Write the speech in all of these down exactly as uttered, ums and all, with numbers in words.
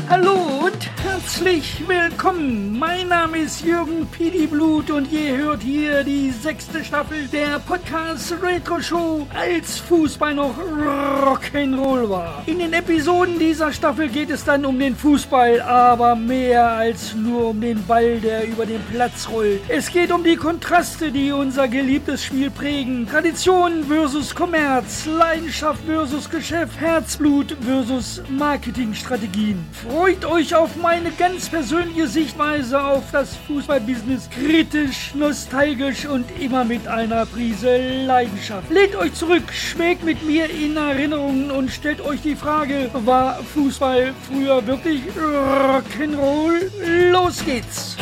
Hallo und herzlich willkommen. Mein Name ist Jürgen Pidi Blut und ihr hört hier die sechste Staffel der Podcast Retro Show, als Fußball noch Rock'n'Roll war. In den Episoden dieser Staffel geht es dann um den Fußball, aber mehr als nur um den Ball, der über den Platz rollt. Es geht um die Kontraste, die unser geliebtes Spiel prägen. Tradition versus Kommerz, Leidenschaft versus Geschäft, Herzblut versus Marketingstrategien. Freut euch auf meine ganz persönliche Sichtweise auf das Fußballbusiness. Kritisch, nostalgisch und immer mit einer Prise Leidenschaft. Lehnt euch zurück, schwelgt mit mir in Erinnerungen und stellt euch die Frage, war Fußball früher wirklich Rock'n'Roll? Los geht's!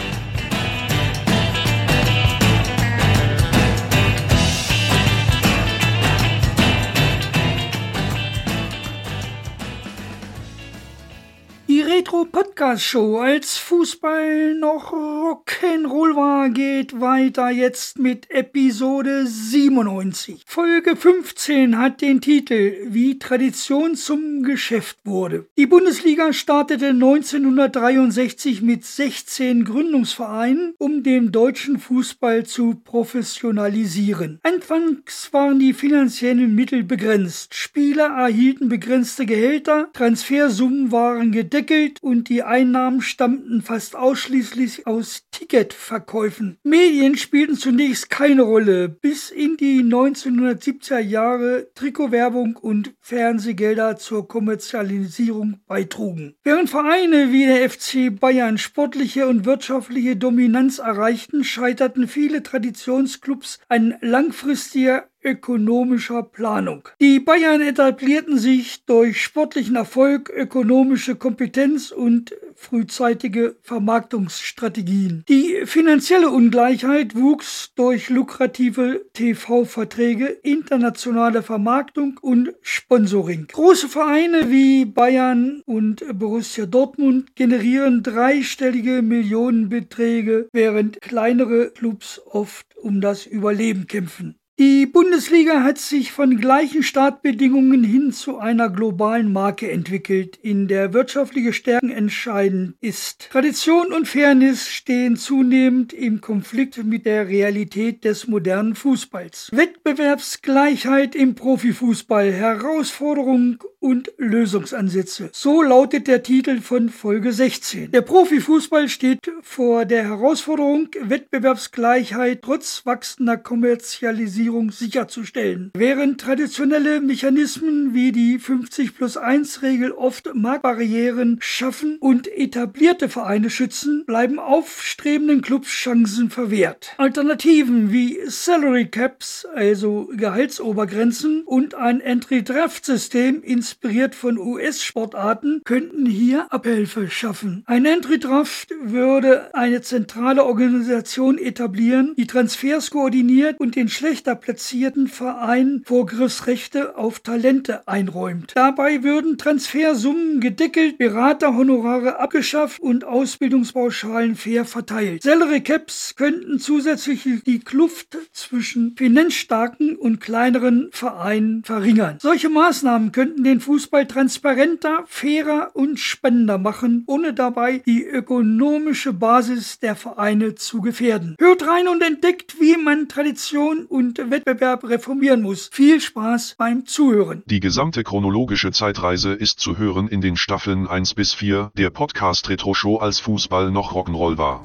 Die Retro-Podcast-Show, als Fußball noch Rock'n'Roll war, geht weiter jetzt mit Episode siebenundneunzig. Folge fünfzehn hat den Titel Wie Tradition zum Geschäft wurde. Die Bundesliga startete neunzehnhundertdreiundsechzig mit sechzehn Gründungsvereinen, um den deutschen Fußball zu professionalisieren. Anfangs waren die finanziellen Mittel begrenzt. Spieler erhielten begrenzte Gehälter, Transfersummen waren gedeckt und die Einnahmen stammten fast ausschließlich aus Ticketverkäufen. Medien spielten zunächst keine Rolle, bis in die neunzehnhundertsiebziger Jahre Trikotwerbung und Fernsehgelder zur Kommerzialisierung beitrugen. Während Vereine wie der F C Bayern sportliche und wirtschaftliche Dominanz erreichten, scheiterten viele Traditionsclubs an langfristiger ökonomischer Planung. Die Bayern etablierten sich durch sportlichen Erfolg, ökonomische Kompetenz und frühzeitige Vermarktungsstrategien. Die finanzielle Ungleichheit wuchs durch lukrative T V-Verträge, internationale Vermarktung und Sponsoring. Große Vereine wie Bayern und Borussia Dortmund generieren dreistellige Millionenbeträge, während kleinere Clubs oft um das Überleben kämpfen. Die Bundesliga hat sich von gleichen Startbedingungen hin zu einer globalen Marke entwickelt, in der wirtschaftliche Stärken entscheidend ist. Tradition und Fairness stehen zunehmend im Konflikt mit der Realität des modernen Fußballs. Wettbewerbsgleichheit im Profifußball, Herausforderung und Lösungsansätze. So lautet der Titel von Folge sechzehn. Der Profifußball steht vor der Herausforderung, Wettbewerbsgleichheit trotz wachsender Kommerzialisierung sicherzustellen. Während traditionelle Mechanismen wie die fünfzig plus eins Regel oft Marktbarrieren schaffen und etablierte Vereine schützen, bleiben aufstrebenden Clubs Chancen verwehrt. Alternativen wie Salary Caps, also Gehaltsobergrenzen, und ein Entry-Draft-System, inspiriert von U S-Sportarten, könnten hier Abhilfe schaffen. Ein Entry-Draft würde eine zentrale Organisation etablieren, die Transfers koordiniert und den schlechter platzierten Vereinen Vorgriffsrechte auf Talente einräumt. Dabei würden Transfersummen gedeckelt, Beraterhonorare abgeschafft und Ausbildungspauschalen fair verteilt. Salary Caps könnten zusätzlich die Kluft zwischen finanzstarken und kleineren Vereinen verringern. Solche Maßnahmen könnten den Fußball transparenter, fairer und spannender machen, ohne dabei die ökonomische Basis der Vereine zu gefährden. Hört rein und entdeckt, wie man Tradition und Wettbewerb reformieren muss. Viel Spaß beim Zuhören. Die gesamte chronologische Zeitreise ist zu hören in den Staffeln eins bis vier der Podcast Retro Show, als Fußball noch Rock'n'Roll war.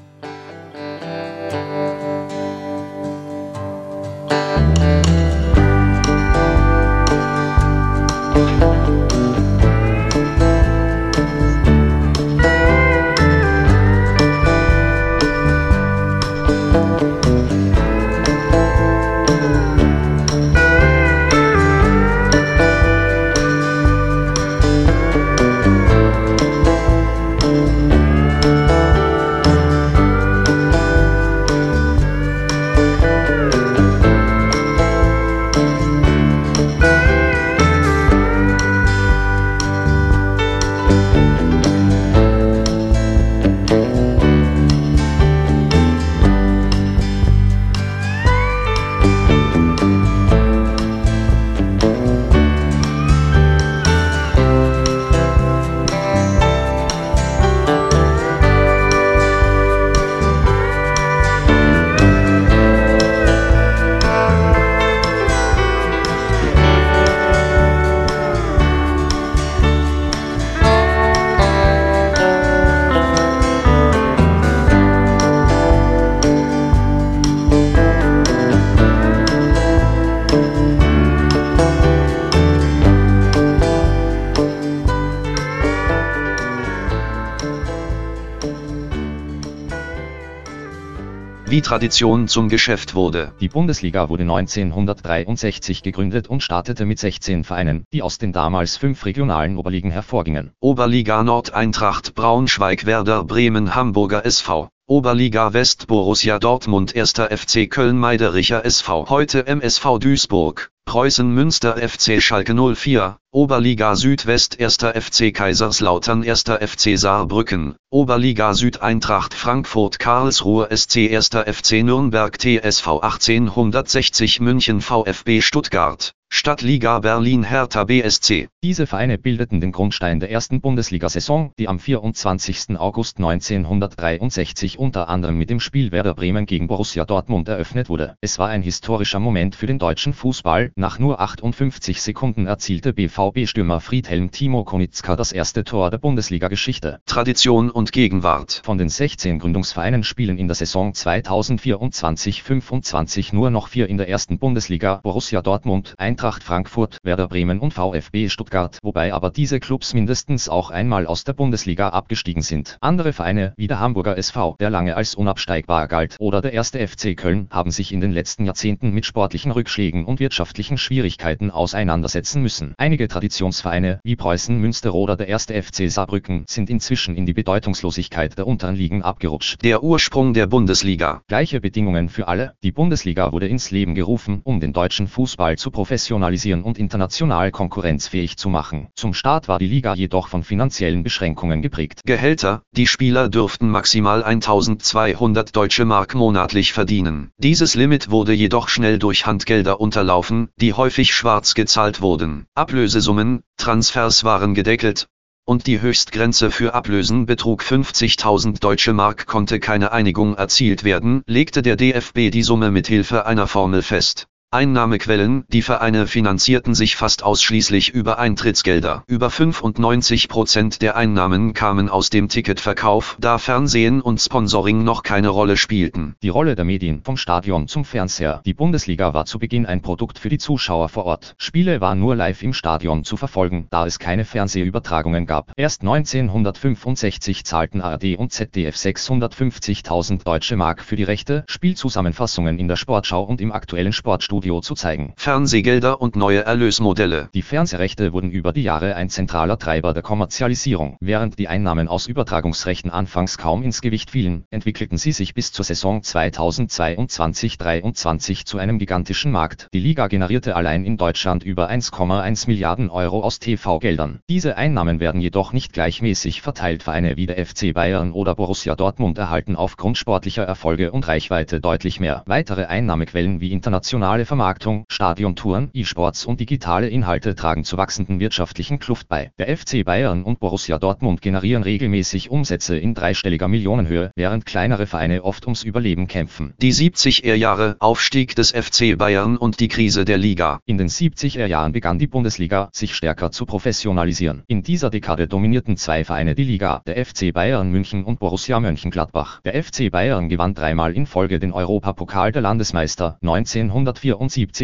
wie Tradition zum Geschäft wurde. Die Bundesliga wurde neunzehnhundertdreiundsechzig gegründet und startete mit sechzehn Vereinen, die aus den damals fünf regionalen Oberligen hervorgingen. Oberliga Nord Eintracht Braunschweig, Werder Bremen, Hamburger S V. Oberliga West Borussia Dortmund, erster F C Köln, Meidericher S V, heute M S V Duisburg. Preußen Münster, F C Schalke null vier, Oberliga Südwest, erster F C Kaiserslautern, erster F C Saarbrücken, Oberliga Süd Eintracht Frankfurt, Karlsruhe S C, erster F C Nürnberg, T S V achtzehnhundertsechzig, München, VfB Stuttgart, Stadtliga Berlin, Hertha B S C. Diese Vereine bildeten den Grundstein der ersten Bundesliga-Saison, die am vierundzwanzigsten August neunzehnhundertdreiundsechzig unter anderem mit dem Spiel Werder Bremen gegen Borussia Dortmund eröffnet wurde. Es war ein historischer Moment für den deutschen Fußball. Nach nur achtundfünfzig Sekunden erzielte B V B-Stürmer Friedhelm Timo Konitzka das erste Tor der Bundesliga-Geschichte. Tradition und Gegenwart. Von den sechzehn Gründungsvereinen spielen in der Saison zweitausendvierundzwanzig fünfundzwanzig nur noch vier in der ersten Bundesliga: Borussia Dortmund, Eintracht Frankfurt, Werder Bremen und VfB Stuttgart, wobei aber diese Clubs mindestens auch einmal aus der Bundesliga abgestiegen sind. Andere Vereine, wie der Hamburger S V, der lange als unabsteigbar galt, oder der erste F C Köln, haben sich in den letzten Jahrzehnten mit sportlichen Rückschlägen und wirtschaftlichen Schwierigkeiten auseinandersetzen müssen. Einige Traditionsvereine, wie Preußen Münster oder der erste F C Saarbrücken, sind inzwischen in die Bedeutungslosigkeit der unteren Ligen abgerutscht. Der Ursprung der Bundesliga. Gleiche Bedingungen für alle. Die Bundesliga wurde ins Leben gerufen, um den deutschen Fußball zu professionalisieren und international konkurrenzfähig zu machen. Zum Start war die Liga jedoch von finanziellen Beschränkungen geprägt. Gehälter: Die Spieler durften maximal eintausendzweihundert Deutsche Mark monatlich verdienen. Dieses Limit wurde jedoch schnell durch Handgelder unterlaufen, die häufig schwarz gezahlt wurden. Ablösesummen: Transfers waren gedeckelt, und die Höchstgrenze für Ablösen betrug fünfzigtausend Deutsche Mark. Konnte keine Einigung erzielt werden, legte der D F B die Summe mit Hilfe einer Formel fest. Einnahmequellen: Die Vereine finanzierten sich fast ausschließlich über Eintrittsgelder. Über fünfundneunzig Prozent der Einnahmen kamen aus dem Ticketverkauf, da Fernsehen und Sponsoring noch keine Rolle spielten. Die Rolle der Medien: vom Stadion zum Fernseher. Die Bundesliga war zu Beginn ein Produkt für die Zuschauer vor Ort. Spiele waren nur live im Stadion zu verfolgen, da es keine Fernsehübertragungen gab. Erst neunzehnhundertfünfundsechzig zahlten A R D und Z D F sechshundertfünfzigtausend Deutsche Mark für die Rechte, Spielzusammenfassungen in der Sportschau und im aktuellen Sportstudio zu zeigen. Fernsehgelder und neue Erlösmodelle. Die Fernsehrechte wurden über die Jahre ein zentraler Treiber der Kommerzialisierung. Während die Einnahmen aus Übertragungsrechten anfangs kaum ins Gewicht fielen, entwickelten sie sich bis zur Saison zweitausendzweiundzwanzig dreiundzwanzig zu einem gigantischen Markt. Die Liga generierte allein in Deutschland über eins Komma eins Milliarden Euro aus T V-Geldern. Diese Einnahmen werden jedoch nicht gleichmäßig verteilt. Vereine wie der F C Bayern oder Borussia Dortmund erhalten aufgrund sportlicher Erfolge und Reichweite deutlich mehr. Weitere Einnahmequellen wie internationale Vermarktung, Stadiontouren, E-Sports und digitale Inhalte tragen zur wachsenden wirtschaftlichen Kluft bei. Der F C Bayern und Borussia Dortmund generieren regelmäßig Umsätze in dreistelliger Millionenhöhe, während kleinere Vereine oft ums Überleben kämpfen. Die siebziger Jahre, Aufstieg des F C Bayern und die Krise der Liga. In den siebziger Jahren begann die Bundesliga, sich stärker zu professionalisieren. In dieser Dekade dominierten zwei Vereine die Liga, der F C Bayern München und Borussia Mönchengladbach. Der F C Bayern gewann dreimal in Folge den Europapokal der Landesmeister, neunzehnhundertvierundsiebzig,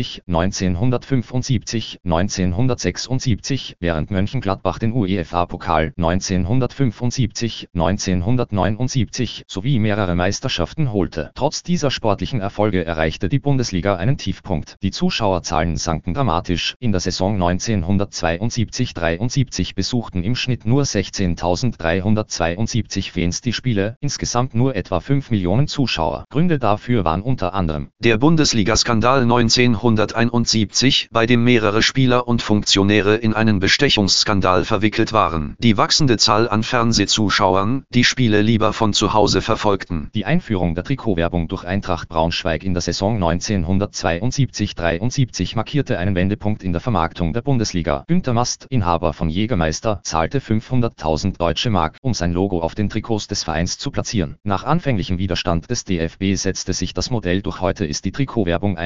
neunzehnhundertfünfundsiebzig, neunzehnhundertsechsundsiebzig, während Mönchengladbach den UEFA-Pokal neunzehnhundertfünfundsiebzig, neunzehnhundertneunundsiebzig sowie mehrere Meisterschaften holte. Trotz dieser sportlichen Erfolge erreichte die Bundesliga einen Tiefpunkt. Die Zuschauerzahlen sanken dramatisch. In der Saison neunzehnhundertzweiundsiebzig dreiundsiebzig besuchten im Schnitt nur sechzehntausenddreihundertzweiundsiebzig Fans die Spiele, insgesamt nur etwa fünf Millionen Zuschauer. Gründe dafür waren unter anderem der Bundesliga-Skandal neunzehnhunderteinundsiebzig, bei dem mehrere Spieler und Funktionäre in einen Bestechungsskandal verwickelt waren. Die wachsende Zahl an Fernsehzuschauern, die Spiele lieber von zu Hause verfolgten. Die Einführung der Trikotwerbung durch Eintracht Braunschweig in der Saison neunzehnhundertzweiundsiebzig dreiundsiebzig markierte einen Wendepunkt in der Vermarktung der Bundesliga. Günter Mast, Inhaber von Jägermeister, zahlte fünfhunderttausend Deutsche Mark, um sein Logo auf den Trikots des Vereins zu platzieren. Nach anfänglichem Widerstand des D F B setzte sich das Modell durch. Heute ist die Trikotwerbung eine der wichtigsten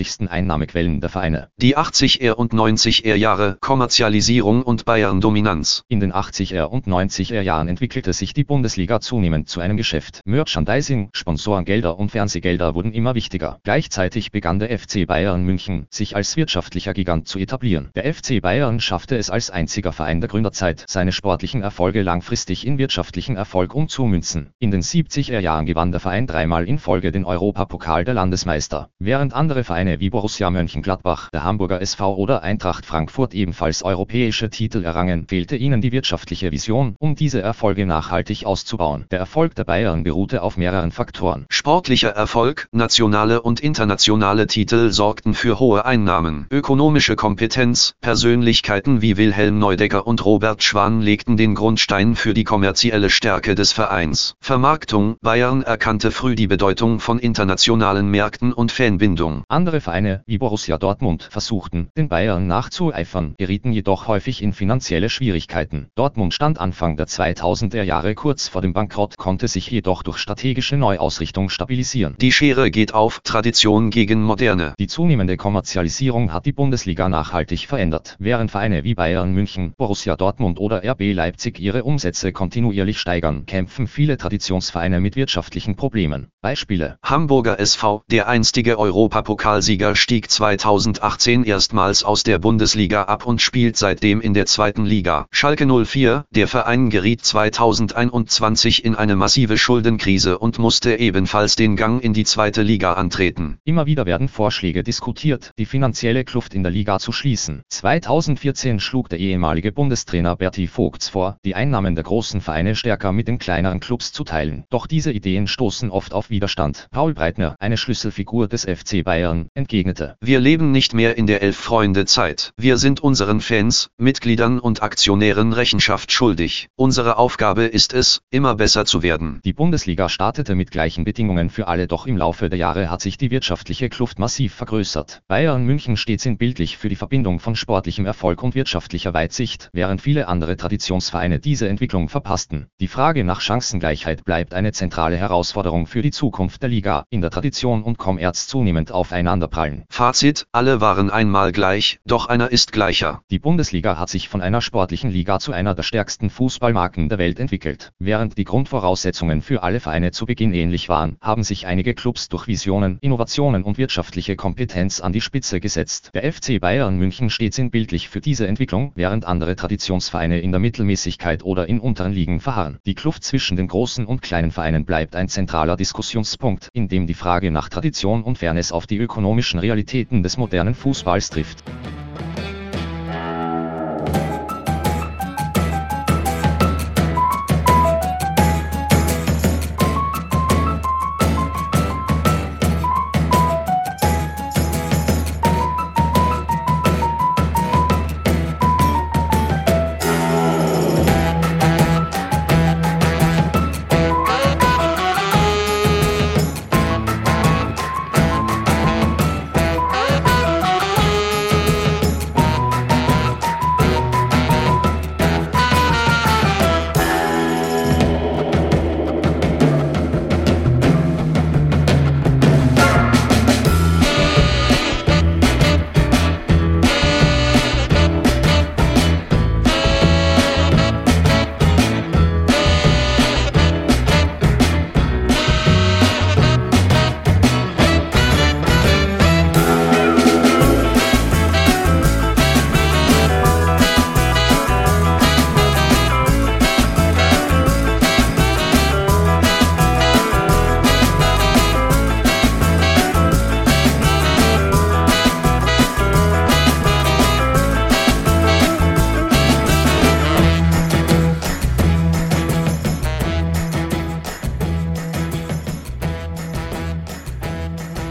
wichtigsten Einnahmequellen der Vereine. Die achtziger und neunziger Jahre, Kommerzialisierung und Bayern-Dominanz. In den achtziger und neunziger Jahren entwickelte sich die Bundesliga zunehmend zu einem Geschäft. Merchandising, Sponsorengelder und Fernsehgelder wurden immer wichtiger. Gleichzeitig begann der F C Bayern München, sich als wirtschaftlicher Gigant zu etablieren. Der F C Bayern schaffte es als einziger Verein der Gründerzeit, seine sportlichen Erfolge langfristig in wirtschaftlichen Erfolg umzumünzen. In den siebziger Jahren gewann der Verein dreimal in Folge den Europapokal der Landesmeister. Während andere Vereine wie Borussia Mönchengladbach, der Hamburger S V oder Eintracht Frankfurt ebenfalls europäische Titel errangen, fehlte ihnen die wirtschaftliche Vision, um diese Erfolge nachhaltig auszubauen. Der Erfolg der Bayern beruhte auf mehreren Faktoren. Sportlicher Erfolg, nationale und internationale Titel sorgten für hohe Einnahmen. Ökonomische Kompetenz, Persönlichkeiten wie Wilhelm Neudecker und Robert Schwan legten den Grundstein für die kommerzielle Stärke des Vereins. Vermarktung, Bayern erkannte früh die Bedeutung von internationalen Märkten und Fanbindung. Andere Vereine, wie Borussia Dortmund, versuchten, den Bayern nachzueifern, gerieten jedoch häufig in finanzielle Schwierigkeiten. Dortmund stand Anfang der zweitausender Jahre kurz vor dem Bankrott, konnte sich jedoch durch strategische Neuausrichtung stabilisieren. Die Schere geht auf, Tradition gegen Moderne. Die zunehmende Kommerzialisierung hat die Bundesliga nachhaltig verändert. Während Vereine wie Bayern München, Borussia Dortmund oder R B Leipzig ihre Umsätze kontinuierlich steigern, kämpfen viele Traditionsvereine mit wirtschaftlichen Problemen. Beispiele: Hamburger S V, der einstige Europapokalsieger, stieg zweitausendachtzehn erstmals aus der Bundesliga ab und spielt seitdem in der zweiten Liga. Schalke null vier, der Verein geriet zweitausendeinundzwanzig in eine massive Schuldenkrise und musste ebenfalls den Gang in die zweite Liga antreten. Immer wieder werden Vorschläge diskutiert, die finanzielle Kluft in der Liga zu schließen. zweitausendvierzehn schlug der ehemalige Bundestrainer Berti Vogts vor, die Einnahmen der großen Vereine stärker mit den kleineren Clubs zu teilen. Doch diese Ideen stoßen oft auf Widerstand. Paul Breitner, eine Schlüsselfigur des F C Bayern, entgegnete: Wir leben nicht mehr in der Elf-Freunde-Zeit. Wir sind unseren Fans, Mitgliedern und Aktionären Rechenschaft schuldig. Unsere Aufgabe ist es, immer besser zu werden. Die Bundesliga startete mit gleichen Bedingungen für alle, doch im Laufe der Jahre hat sich die wirtschaftliche Kluft massiv vergrößert. Bayern München steht sinnbildlich für die Verbindung von sportlichem Erfolg und wirtschaftlicher Weitsicht, während viele andere Traditionsvereine diese Entwicklung verpassten. Die Frage nach Chancengleichheit bleibt eine zentrale Herausforderung für die Zukunft der Liga, in der Tradition und Kommerz zunehmend aufeinanderprallen. Fazit: Alle waren einmal gleich, doch einer ist gleicher. Die Bundesliga hat sich von einer sportlichen Liga zu einer der stärksten Fußballmarken der Welt entwickelt. Während die Grundvoraussetzungen für alle Vereine zu Beginn ähnlich waren, haben sich einige Clubs durch Visionen, Innovationen und wirtschaftliche Kompetenz an die Spitze gesetzt. Der F C Bayern München steht sinnbildlich für diese Entwicklung, während andere Traditionsvereine in der Mittelmäßigkeit oder in unteren Ligen verharren. Die Kluft zwischen den großen und kleinen Vereinen bleibt ein zentraler Diskussionspunkt, in dem die Frage nach Tradition und Fairness auf die ökonomischen Realitäten des modernen Fußballs trifft.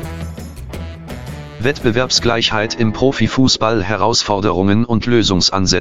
Wettbewerbsgleichheit im Profifußball, Herausforderungen und Lösungsansätze.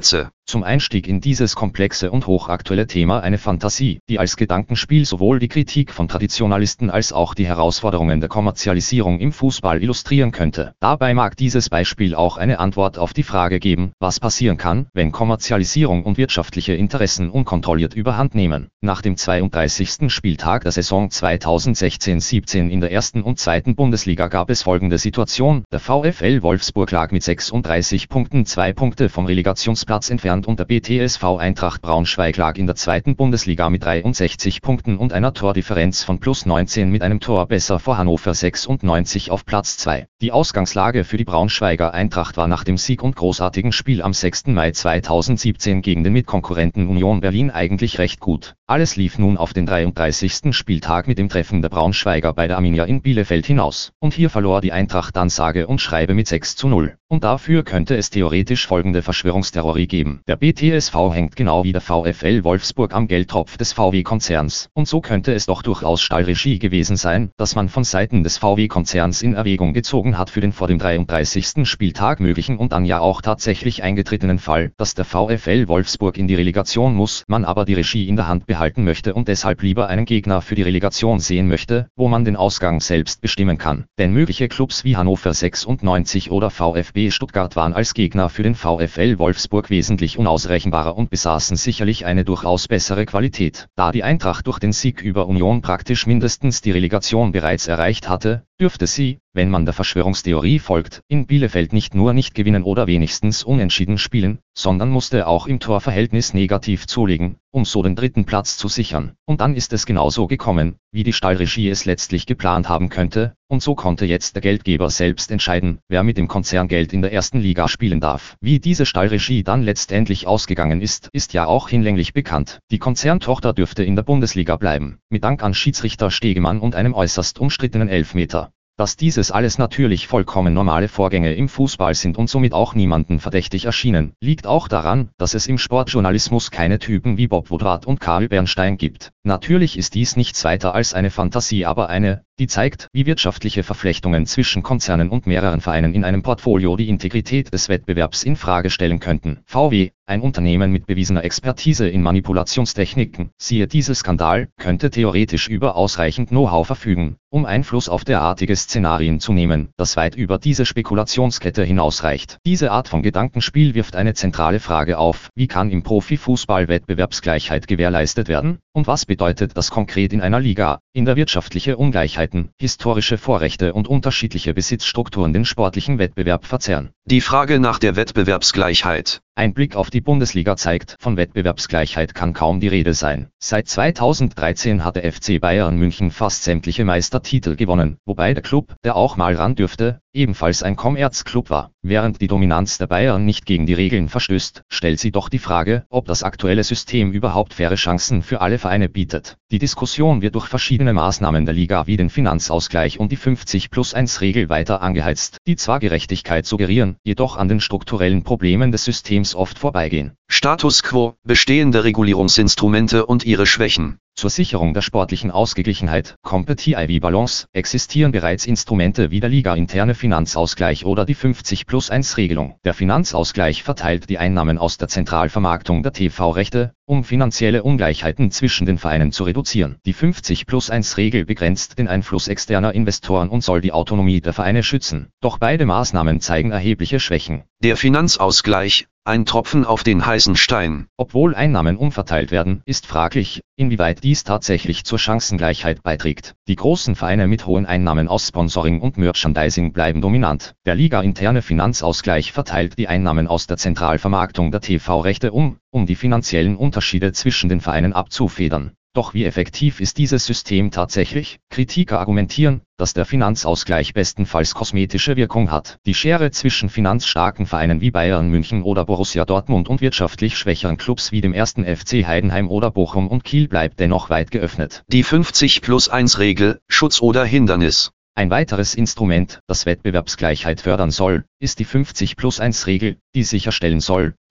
Zum Einstieg in dieses komplexe und hochaktuelle Thema eine Fantasie, die als Gedankenspiel sowohl die Kritik von Traditionalisten als auch die Herausforderungen der Kommerzialisierung im Fußball illustrieren könnte. Dabei mag dieses Beispiel auch eine Antwort auf die Frage geben, was passieren kann, wenn Kommerzialisierung und wirtschaftliche Interessen unkontrolliert überhand nehmen. Nach dem zweiunddreißigsten Spieltag der Saison zweitausendsechzehn siebzehn in der ersten und zweiten Bundesliga gab es folgende Situation: Der VfL Wolfsburg lag mit sechsunddreißig Punkten zwei Punkte vom Relegationsplatz entfernt und der B T S V Eintracht Braunschweig lag in der zweiten Bundesliga mit dreiundsechzig Punkten und einer Tordifferenz von plus neunzehn mit einem Tor besser vor Hannover sechsundneunzig auf Platz zwei. Die Ausgangslage für die Braunschweiger Eintracht war nach dem Sieg und großartigen Spiel am sechsten Mai zweitausendsiebzehn gegen den Mitkonkurrenten Union Berlin eigentlich recht gut. Alles lief nun auf den dreiunddreißigsten Spieltag mit dem Treffen der Braunschweiger bei der Arminia in Bielefeld hinaus. Und hier verlor die Eintracht dann sage und schreibe mit sechs zu null. Und dafür könnte es theoretisch folgende Verschwörungstheorie geben: Der B T S V hängt genau wie der VfL Wolfsburg am Geldtopf des V W-Konzerns. Und so könnte es doch durchaus Stallregie gewesen sein, dass man von Seiten des V W-Konzerns in Erwägung gezogen hat für den vor dem dreiunddreißigsten Spieltag möglichen und dann ja auch tatsächlich eingetretenen Fall, dass der VfL Wolfsburg in die Relegation muss, man aber die Regie in der Hand behalten möchte und deshalb lieber einen Gegner für die Relegation sehen möchte, wo man den Ausgang selbst bestimmen kann. Denn mögliche Clubs wie Hannover sechsundneunzig oder VfB Stuttgart waren als Gegner für den VfL Wolfsburg wesentlich unausrechenbarer und besaßen sicherlich eine durchaus bessere Qualität. Da die Eintracht durch den Sieg über Union praktisch mindestens die Relegation bereits erreicht hatte, dürfte sie, wenn man der Verschwörungstheorie folgt, in Bielefeld nicht nur nicht gewinnen oder wenigstens unentschieden spielen, sondern musste auch im Torverhältnis negativ zulegen, um so den dritten Platz zu sichern. Und dann ist es genauso gekommen, wie die Stallregie es letztlich geplant haben könnte, und so konnte jetzt der Geldgeber selbst entscheiden, wer mit dem Konzerngeld in der ersten Liga spielen darf. Wie diese Stallregie dann letztendlich ausgegangen ist, ist ja auch hinlänglich bekannt. Die Konzerntochter dürfte in der Bundesliga bleiben, mit Dank an Schiedsrichter Stegemann und einem äußerst umstrittenen Elfmeter. Dass dieses alles natürlich vollkommen normale Vorgänge im Fußball sind und somit auch niemanden verdächtig erschienen, liegt auch daran, dass es im Sportjournalismus keine Typen wie Bob Woodward und Karl Bernstein gibt. Natürlich ist dies nichts weiter als eine Fantasie, aber eine, die zeigt, wie wirtschaftliche Verflechtungen zwischen Konzernen und mehreren Vereinen in einem Portfolio die Integrität des Wettbewerbs in Frage stellen könnten. V W, ein Unternehmen mit bewiesener Expertise in Manipulationstechniken, siehe Dieselskandal, könnte theoretisch über ausreichend Know-how verfügen, um Einfluss auf derartige Szenarien zu nehmen, das weit über diese Spekulationskette hinausreicht. Diese Art von Gedankenspiel wirft eine zentrale Frage auf: Wie kann im Profifußball Wettbewerbsgleichheit gewährleistet werden? Und was bedeutet das konkret in einer Liga, in der wirtschaftliche Ungleichheiten, historische Vorrechte und unterschiedliche Besitzstrukturen den sportlichen Wettbewerb verzerren? Die Frage nach der Wettbewerbsgleichheit. Ein Blick auf die Bundesliga zeigt, von Wettbewerbsgleichheit kann kaum die Rede sein. Seit zweitausenddreizehn hat der F C Bayern München fast sämtliche Meistertitel gewonnen, wobei der Club, der auch mal ran dürfte, ebenfalls ein Kommerzclub war. Während die Dominanz der Bayern nicht gegen die Regeln verstößt, stellt sie doch die Frage, ob das aktuelle System überhaupt faire Chancen für alle Vereine bietet. Die Diskussion wird durch verschiedene Maßnahmen der Liga wie den Finanzausgleich und die fünfzig plus eins Regel weiter angeheizt, die zwar Gerechtigkeit suggerieren, jedoch an den strukturellen Problemen des Systems oft vorbeigehen. Status quo, bestehende Regulierungsinstrumente und ihre Schwächen. Zur Sicherung der sportlichen Ausgeglichenheit, Competitive Balance, existieren bereits Instrumente wie der Liga-interne Finanzausgleich oder die fünfzig plus eins Regelung. Der Finanzausgleich verteilt die Einnahmen aus der Zentralvermarktung der T V-Rechte, um finanzielle Ungleichheiten zwischen den Vereinen zu reduzieren. Die fünfzig plus eins Regel begrenzt den Einfluss externer Investoren und soll die Autonomie der Vereine schützen. Doch beide Maßnahmen zeigen erhebliche Schwächen. Der Finanzausgleich, ein Tropfen auf den heißen Stein. Obwohl Einnahmen umverteilt werden, ist fraglich, inwieweit dies tatsächlich zur Chancengleichheit beiträgt. Die großen Vereine mit hohen Einnahmen aus Sponsoring und Merchandising bleiben dominant. Der Liga-interne Finanzausgleich verteilt die Einnahmen aus der Zentralvermarktung der T V-Rechte um, um die finanziellen Unterschiede zwischen den Vereinen abzufedern. Doch wie effektiv ist dieses System tatsächlich? Kritiker argumentieren, dass der Finanzausgleich bestenfalls kosmetische Wirkung hat. Die Schere zwischen finanzstarken Vereinen wie Bayern München oder Borussia Dortmund und wirtschaftlich schwächeren Clubs wie dem ersten F C Heidenheim oder Bochum und Kiel bleibt dennoch weit geöffnet. Die fünfzig plus eins Regel, Schutz oder Hindernis. Ein weiteres Instrument, das Wettbewerbsgleichheit fördern soll, ist die fünfzig plus eins Regel, die sicherstellen soll, dass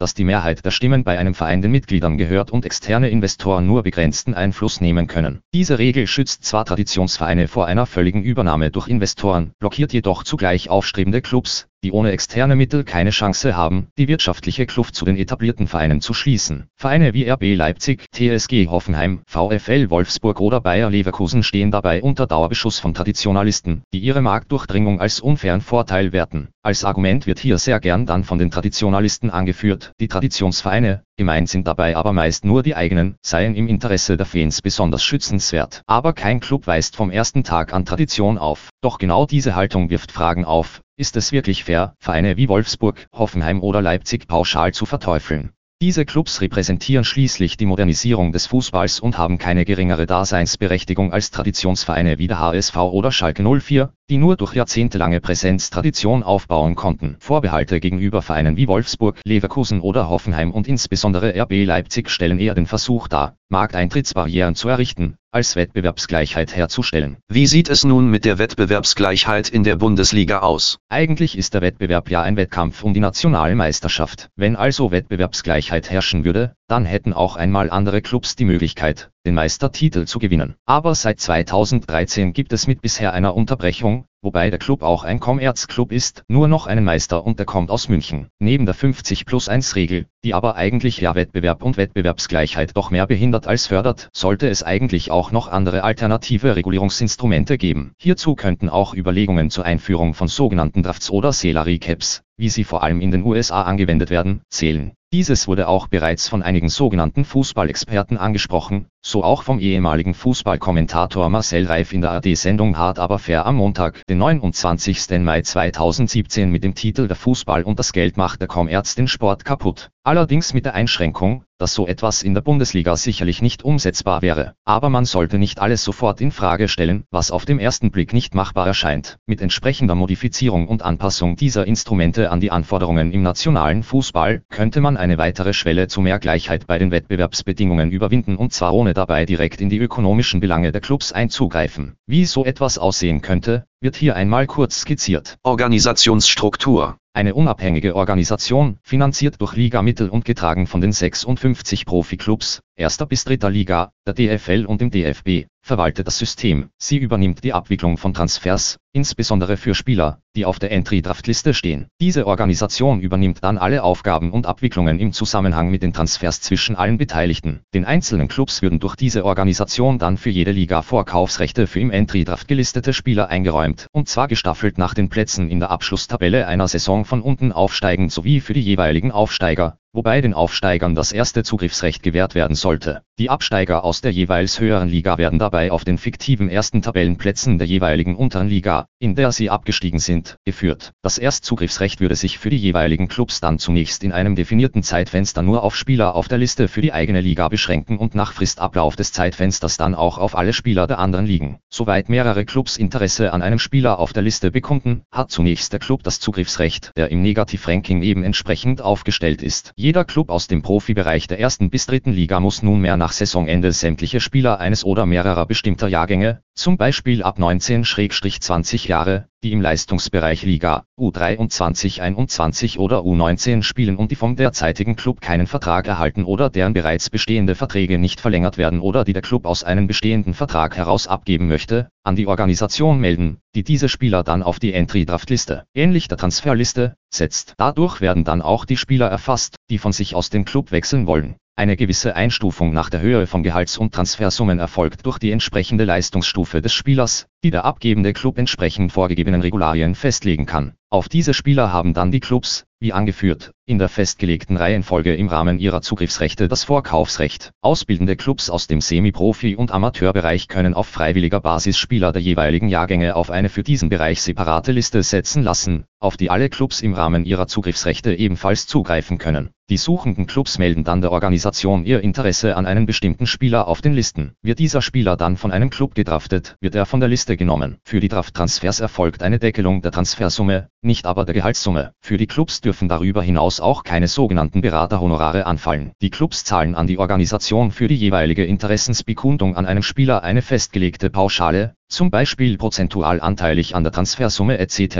dass die Mehrheit der Stimmen bei einem Verein den Mitgliedern gehört und externe Investoren nur begrenzten Einfluss nehmen können. Diese Regel schützt zwar Traditionsvereine vor einer völligen Übernahme durch Investoren, blockiert jedoch zugleich aufstrebende Clubs, die ohne externe Mittel keine Chance haben, die wirtschaftliche Kluft zu den etablierten Vereinen zu schließen. Vereine wie R B Leipzig, T S G Hoffenheim, VfL Wolfsburg oder Bayer Leverkusen stehen dabei unter Dauerbeschuss von Traditionalisten, die ihre Marktdurchdringung als unfairen Vorteil werten. Als Argument wird hier sehr gern dann von den Traditionalisten angeführt, die Traditionsvereine, gemeint sind dabei aber meist nur die eigenen, seien im Interesse der Fans besonders schützenswert. Aber kein Club weist vom ersten Tag an Tradition auf. Doch genau diese Haltung wirft Fragen auf: Ist es wirklich fair, Vereine wie Wolfsburg, Hoffenheim oder Leipzig pauschal zu verteufeln? Diese Clubs repräsentieren schließlich die Modernisierung des Fußballs und haben keine geringere Daseinsberechtigung als Traditionsvereine wie der H S V oder Schalke null vier, die nur durch jahrzehntelange Präsenz Tradition aufbauen konnten. Vorbehalte gegenüber Vereinen wie Wolfsburg, Leverkusen oder Hoffenheim und insbesondere R B Leipzig stellen eher den Versuch dar, Markteintrittsbarrieren zu errichten, als Wettbewerbsgleichheit herzustellen. Wie sieht es nun mit der Wettbewerbsgleichheit in der Bundesliga aus? Eigentlich ist der Wettbewerb ja ein Wettkampf um die nationale Meisterschaft. Wenn also Wettbewerbsgleichheit herrschen würde, dann hätten auch einmal andere Clubs die Möglichkeit, den Meistertitel zu gewinnen. Aber seit zweitausenddreizehn gibt es mit bisher einer Unterbrechung, wobei der Club auch ein Kommerzclub ist, nur noch einen Meister und der kommt aus München. Neben der fünfzig plus eins Regel, die aber eigentlich ja Wettbewerb und Wettbewerbsgleichheit doch mehr behindert als fördert, sollte es eigentlich auch noch andere alternative Regulierungsinstrumente geben. Hierzu könnten auch Überlegungen zur Einführung von sogenannten Drafts oder Salary Caps, wie sie vor allem in den U S A angewendet werden, zählen. Dieses wurde auch bereits von einigen sogenannten Fußballexperten angesprochen, so auch vom ehemaligen Fußballkommentator Marcel Reif in der A R-Sendung Hart aber fair am Montag, den neunundzwanzigsten Mai zweitausendsiebzehn mit dem Titel Der Fußball und das Geld macht der Kommerz den Sport kaputt. Allerdings mit der Einschränkung, dass so etwas in der Bundesliga sicherlich nicht umsetzbar wäre. Aber man sollte nicht alles sofort in Frage stellen, was auf dem ersten Blick nicht machbar erscheint. Mit entsprechender Modifizierung und Anpassung dieser Instrumente an die Anforderungen im nationalen Fußball könnte man eine weitere Schwelle zu mehr Gleichheit bei den Wettbewerbsbedingungen überwinden und zwar ohne dabei direkt in die ökonomischen Belange der Clubs einzugreifen. Wie so etwas aussehen könnte, wird hier einmal kurz skizziert. Organisationsstruktur. Eine unabhängige Organisation, finanziert durch Ligamittel und getragen von den sechsundfünfzig Profiklubs, erster bis dritter Liga, der D F L und dem D F B, verwaltet das System. Sie übernimmt die Abwicklung von Transfers, insbesondere für Spieler, die auf der Entry-Draft-Liste stehen. Diese Organisation übernimmt dann alle Aufgaben und Abwicklungen im Zusammenhang mit den Transfers zwischen allen Beteiligten. Den einzelnen Clubs würden durch diese Organisation dann für jede Liga Vorkaufsrechte für im Entry-Draft gelistete Spieler eingeräumt, und zwar gestaffelt nach den Plätzen in der Abschlusstabelle einer Saison von unten aufsteigend sowie für die jeweiligen Aufsteiger, wobei den Aufsteigern das erste Zugriffsrecht gewährt werden sollte. Die Absteiger aus der jeweils höheren Liga werden dabei auf den fiktiven ersten Tabellenplätzen der jeweiligen unteren Liga, in der sie abgestiegen sind, geführt. Das Erstzugriffsrecht würde sich für die jeweiligen Clubs dann zunächst in einem definierten Zeitfenster nur auf Spieler auf der Liste für die eigene Liga beschränken und nach Fristablauf des Zeitfensters dann auch auf alle Spieler der anderen Ligen. Soweit mehrere Clubs Interesse an einem Spieler auf der Liste bekunden, hat zunächst der Club das Zugriffsrecht, der im Negativranking eben entsprechend aufgestellt ist. Jeder Club aus dem Profibereich der ersten bis dritten Liga muss nunmehr nach Saisonende sämtliche Spieler eines oder mehrerer bestimmter Jahrgänge, zum Beispiel ab neunzehn bis zwanzig Jahre, die im Leistungsbereich Liga, U dreiundzwanzig, einundzwanzig oder U neunzehn spielen und die vom derzeitigen Club keinen Vertrag erhalten oder deren bereits bestehende Verträge nicht verlängert werden oder die der Club aus einem bestehenden Vertrag heraus abgeben möchte, an die Organisation melden, die diese Spieler dann auf die Entry-Draft-Liste, ähnlich der Transferliste, setzt. Dadurch werden dann auch die Spieler erfasst, die von sich aus den Club wechseln wollen. Eine gewisse Einstufung nach der Höhe von Gehalts- und Transfersummen erfolgt durch die entsprechende Leistungsstufe des Spielers, die der abgebende Club entsprechend vorgegebenen Regularien festlegen kann. Auf diese Spieler haben dann die Clubs, wie angeführt, in der festgelegten Reihenfolge im Rahmen ihrer Zugriffsrechte das Vorkaufsrecht. Ausbildende Clubs aus dem Semi-Profi- und Amateurbereich können auf freiwilliger Basis Spieler der jeweiligen Jahrgänge auf eine für diesen Bereich separate Liste setzen lassen, auf die alle Clubs im Rahmen ihrer Zugriffsrechte ebenfalls zugreifen können. Die suchenden Clubs melden dann der Organisation ihr Interesse an einem bestimmten Spieler auf den Listen. Wird dieser Spieler dann von einem Club gedraftet, wird er von der Liste genommen. Für die Draft-Transfers erfolgt eine Deckelung der Transfersumme, nicht aber der Gehaltssumme. Für die Clubs dürfen darüber hinaus auch keine sogenannten Beraterhonorare anfallen. Die Clubs zahlen an die Organisation für die jeweilige Interessensbekundung an einem Spieler eine festgelegte Pauschale, zum Beispiel prozentual anteilig an der Transfersumme et cetera,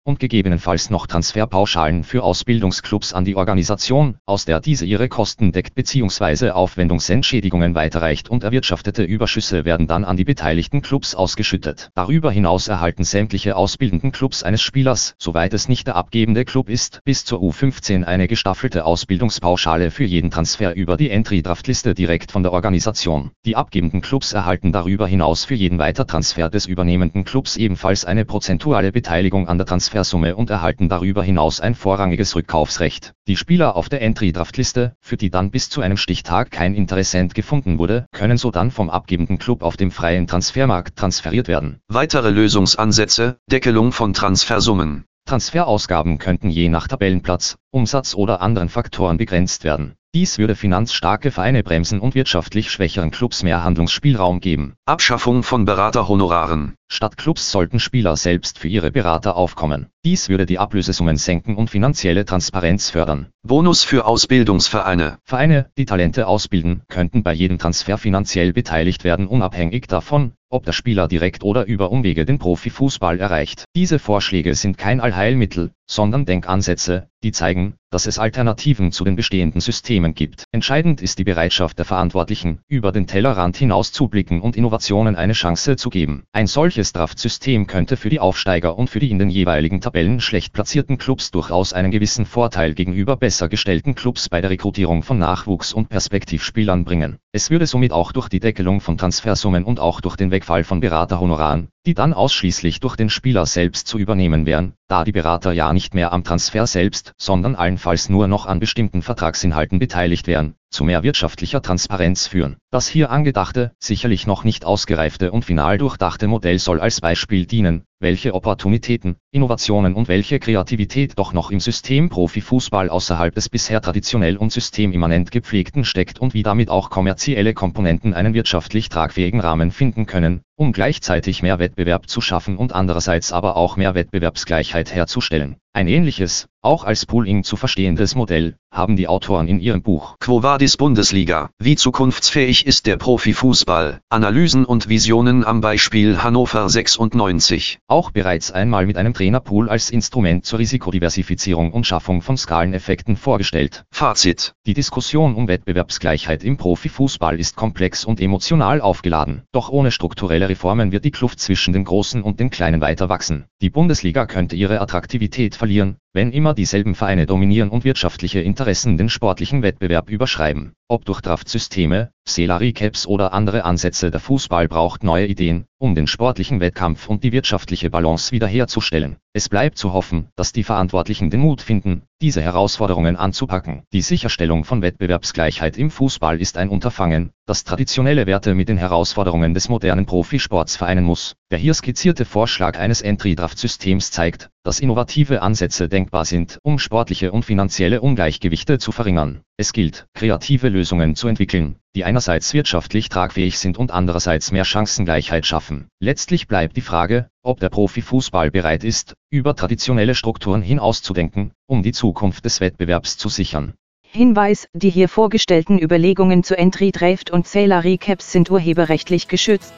und gegebenenfalls noch Transferpauschalen für Ausbildungsclubs an die Organisation, aus der diese ihre Kosten deckt bzw. Aufwendungsentschädigungen weiterreicht, und erwirtschaftete Überschüsse werden dann an die beteiligten Clubs ausgeschüttet. Darüber hinaus erhalten sämtliche ausbildenden Clubs eines Spielers, soweit es nicht der abgebende Club ist, bis zur U fünfzehn eine gestaffelte Ausbildungspauschale für jeden Transfer über die Entry-Draft-Liste direkt von der Organisation. Die abgebenden Clubs erhalten darüber hinaus für jeden Weitertransfer des übernehmenden Clubs ebenfalls eine prozentuale Beteiligung an der Transfersumme und erhalten darüber hinaus ein vorrangiges Rückkaufsrecht. Die Spieler auf der Entry-Draft-Liste, für die dann bis zu einem Stichtag kein Interessent gefunden wurde, können so dann vom abgebenden Club auf dem freien Transfermarkt transferiert werden. Weitere Lösungsansätze: Deckelung von Transfersummen. Transferausgaben könnten je nach Tabellenplatz, Umsatz oder anderen Faktoren begrenzt werden. Dies würde finanzstarke Vereine bremsen und wirtschaftlich schwächeren Clubs mehr Handlungsspielraum geben. Abschaffung von Beraterhonoraren. Stadtclubs sollten Spieler selbst für ihre Berater aufkommen. Dies würde die Ablösesummen senken und finanzielle Transparenz fördern. Bonus für Ausbildungsvereine. Vereine, die Talente ausbilden, könnten bei jedem Transfer finanziell beteiligt werden, unabhängig davon, ob der Spieler direkt oder über Umwege den Profifußball erreicht. Diese Vorschläge sind kein Allheilmittel, sondern Denkansätze, die zeigen, dass es Alternativen zu den bestehenden Systemen gibt. Entscheidend ist die Bereitschaft der Verantwortlichen, über den Tellerrand hinaus zu blicken und Innovationen eine Chance zu geben. Ein solches Draftsystem könnte für die Aufsteiger und für die in den jeweiligen Tabellen schlecht platzierten Clubs durchaus einen gewissen Vorteil gegenüber besser gestellten Clubs bei der Rekrutierung von Nachwuchs- und Perspektivspielern bringen. Es würde somit auch durch die Deckelung von Transfersummen und auch durch den Wegfall von Beraterhonoraren, die dann ausschließlich durch den Spieler selbst zu übernehmen wären, da die Berater ja nicht mehr am Transfer selbst, sondern allenfalls nur noch an bestimmten Vertragsinhalten beteiligt wären, zu mehr wirtschaftlicher Transparenz führen. Das hier angedachte, sicherlich noch nicht ausgereifte und final durchdachte Modell soll als Beispiel dienen, welche Opportunitäten, Innovationen und welche Kreativität doch noch im System Profifußball außerhalb des bisher traditionell und systemimmanent gepflegten steckt und wie damit auch kommerzielle Komponenten einen wirtschaftlich tragfähigen Rahmen finden können, um gleichzeitig mehr Wettbewerb zu schaffen und andererseits aber auch mehr Wettbewerbsgleichheit herzustellen. Ein ähnliches, auch als Pooling zu verstehendes Modell, haben die Autoren in ihrem Buch Quo Vadis Bundesliga? Wie zukunftsfähig ist der Profifußball? Analysen und Visionen am Beispiel Hannover sechsundneunzig. Auch bereits einmal mit einem Trainerpool als Instrument zur Risikodiversifizierung und Schaffung von Skaleneffekten vorgestellt. Fazit: Die Diskussion um Wettbewerbsgleichheit im Profifußball ist komplex und emotional aufgeladen. Doch ohne strukturelle Reformen wird die Kluft zwischen den Großen und den Kleinen weiter wachsen. Die Bundesliga könnte ihre Attraktivität verlieren, wenn immer dieselben Vereine dominieren und wirtschaftliche Interessen den sportlichen Wettbewerb überschreiben. Ob durch Draftsysteme, Salary Caps oder andere Ansätze, der Fußball braucht neue Ideen, um den sportlichen Wettkampf und die wirtschaftliche Balance wiederherzustellen. Es bleibt zu hoffen, dass die Verantwortlichen den Mut finden, diese Herausforderungen anzupacken. Die Sicherstellung von Wettbewerbsgleichheit im Fußball ist ein Unterfangen, das traditionelle Werte mit den Herausforderungen des modernen Profisports vereinen muss. Der hier skizzierte Vorschlag eines Entry-Draft-Systems zeigt, dass innovative Ansätze denkbar sind, um sportliche und finanzielle Ungleichgewichte zu verringern. Es gilt, kreative Lösungen zu entwickeln, die einerseits wirtschaftlich tragfähig sind und andererseits mehr Chancengleichheit schaffen. Letztlich bleibt die Frage, ob der Profifußball bereit ist, über traditionelle Strukturen hinauszudenken, um die Zukunft des Wettbewerbs zu sichern. Hinweis: Die hier vorgestellten Überlegungen zu Entry Draft und Salary Caps sind urheberrechtlich geschützt.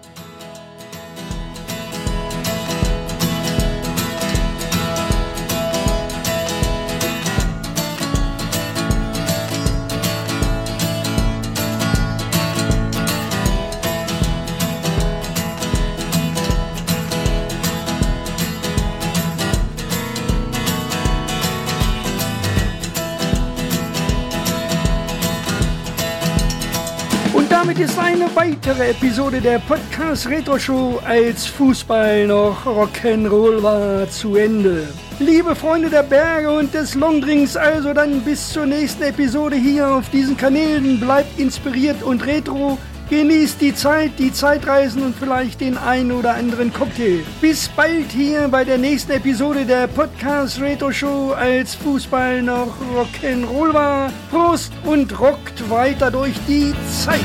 Damit ist eine weitere Episode der Podcast Retro Show als Fußball noch Rock'n'Roll war zu Ende. Liebe Freunde der Berge und des Longdrinks, also dann bis zur nächsten Episode hier auf diesen Kanälen. Bleibt inspiriert und retro. Genießt die Zeit, die Zeitreisen und vielleicht den einen oder anderen Cocktail. Bis bald hier bei der nächsten Episode der Podcast Retro Show als Fußball noch Rock'n'Roll war. Prost und rockt weiter durch die Zeit.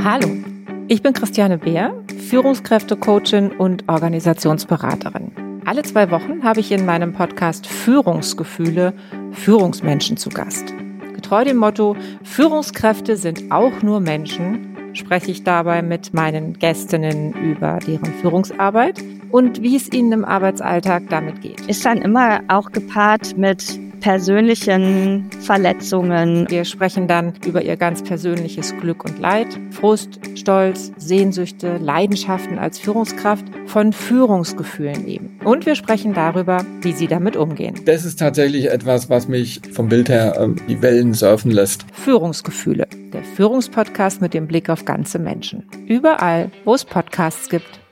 Hallo, ich bin Christiane Beer, Führungskräftecoachin und Organisationsberaterin. Alle zwei Wochen habe ich in meinem Podcast Führungsgefühle Führungsmenschen zu Gast. Getreu dem Motto, Führungskräfte sind auch nur Menschen, spreche ich dabei mit meinen Gästinnen über deren Führungsarbeit und wie es ihnen im Arbeitsalltag damit geht. Ist dann immer auch gepaart mit persönlichen Verletzungen. Wir sprechen dann über ihr ganz persönliches Glück und Leid, Frust, Stolz, Sehnsüchte, Leidenschaften als Führungskraft, von Führungsgefühlen eben. Und wir sprechen darüber, wie sie damit umgehen. Das ist tatsächlich etwas, was mich vom Bild her äh, die Wellen surfen lässt. Führungsgefühle, der Führungspodcast mit dem Blick auf ganze Menschen. Überall, wo es Podcasts gibt.